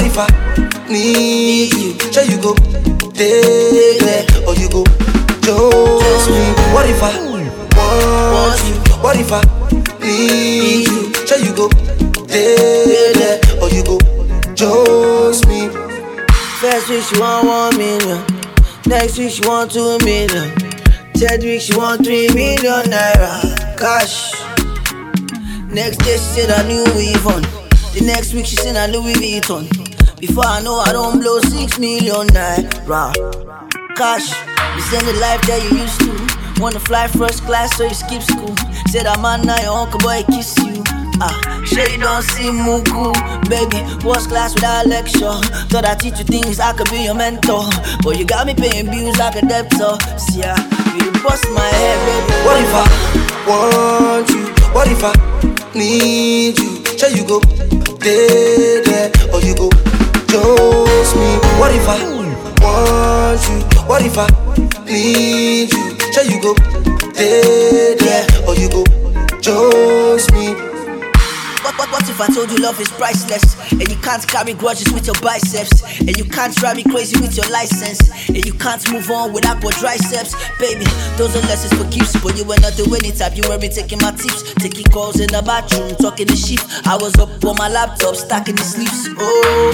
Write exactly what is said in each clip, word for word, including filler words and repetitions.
if I need you? Sure you go there, or you go chose me. What if I want you? What if I need you? Sure you go there, or you go chose me. First week she want one million, next week she want two million, third week she want three million naira cash. Next day she said I knew weave on. The next week she said I Louis Vuitton. Before I know I don't blow six million naira cash. You send the life that you used to. Wanna fly first class so you skip school. Said I'm on now your uncle boy kiss you. Ah, sure you don't see Mugu. Baby, what's class without lecture? Thought I teach you things, I could be your mentor. But you got me paying bills like a debtor. See ya, you bust my head, baby. What if I want you? What if I need you? Sure you go there, there, or you go chose me. What if I want you? What if I need you? Sure you go there, there, or you go chose me. What, what, what if I told you love is priceless, and you can't carry grudges with your biceps, and you can't drive me crazy with your license, and you can't move on without your triceps? Baby, those are lessons for keeps, but you were not the winning type. You were me taking my tips, taking calls in the bathroom, talking to sheep. I was up on my laptop, stacking the sleeves. Oh,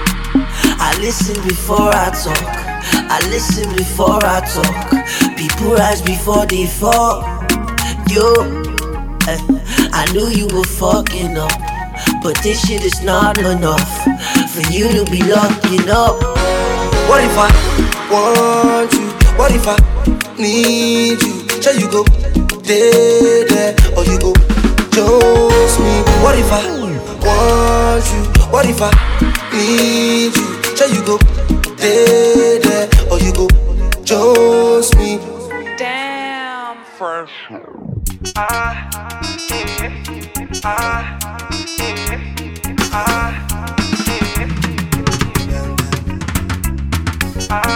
I listen before I talk, I listen before I talk. People rise before they fall. Yo, I knew you were fucking up, but this shit is not enough for you to be locking up. What if I want you? What if I need you? Sure you go there, there, or you go chose me. What if I want you? What if I need you? Sure you go there, there, or you go chose me. Damn, fresh. Ah, eh, ah, eh, ah, eh, ah, eh, ah,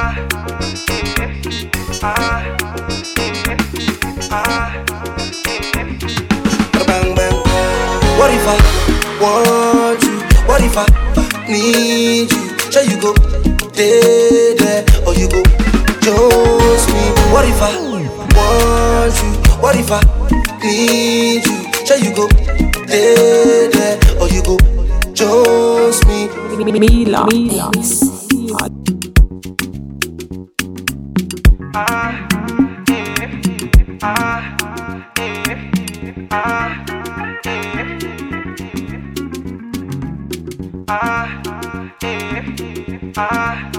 eh, ah, eh. Bang bang. What if I want you? What if I need you? Sure you go there, there, or you go chose me. What if I want you? What if I need you? Sure you go there, there, or you go chose me. Mila, Mila. Ah, eh, ah, eh, ah, eh, ah, eh, ah.